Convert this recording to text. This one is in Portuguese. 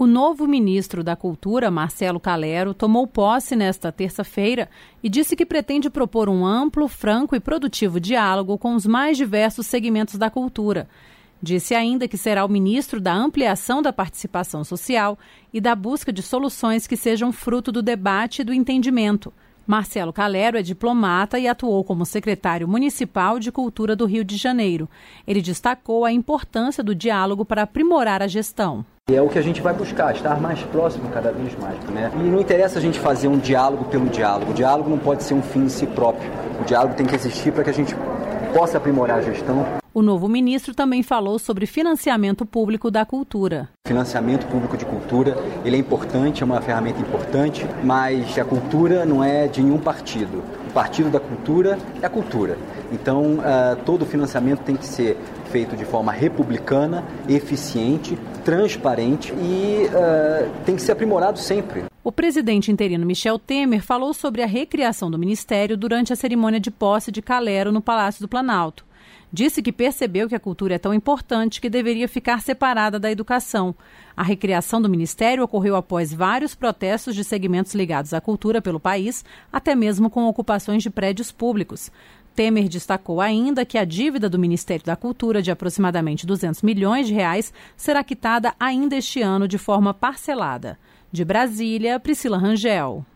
O novo ministro da Cultura, Marcelo Calero, tomou posse nesta terça-feira e disse que pretende propor um amplo, franco e produtivo diálogo com os mais diversos segmentos da cultura. Disse ainda que será o ministro da ampliação da participação social e da busca de soluções que sejam fruto do debate e do entendimento. Marcelo Calero é diplomata e atuou como secretário municipal de Cultura do Rio de Janeiro. Ele destacou a importância do diálogo para aprimorar a gestão. É o que a gente vai buscar, estar mais próximo cada vez mais, né? E não interessa a gente fazer um diálogo pelo diálogo. O diálogo não pode ser um fim em si próprio. O diálogo tem que existir para que a gente possa aprimorar a gestão. O novo ministro também falou sobre financiamento público da cultura. O financiamento público de cultura, ele é importante, é uma ferramenta importante, mas a cultura não é de nenhum partido. O partido da cultura é a cultura. Então, todo o financiamento tem que ser feito de forma republicana, eficiente, transparente e tem que ser aprimorado sempre. O presidente interino Michel Temer falou sobre a recriação do ministério durante a cerimônia de posse de Calero no Palácio do Planalto. Disse que percebeu que a cultura é tão importante que deveria ficar separada da educação. A recriação do ministério ocorreu após vários protestos de segmentos ligados à cultura pelo país, até mesmo com ocupações de prédios públicos. Temer destacou ainda que a dívida do Ministério da Cultura, de aproximadamente R$200 milhões, será quitada ainda este ano de forma parcelada. De Brasília, Priscila Rangel.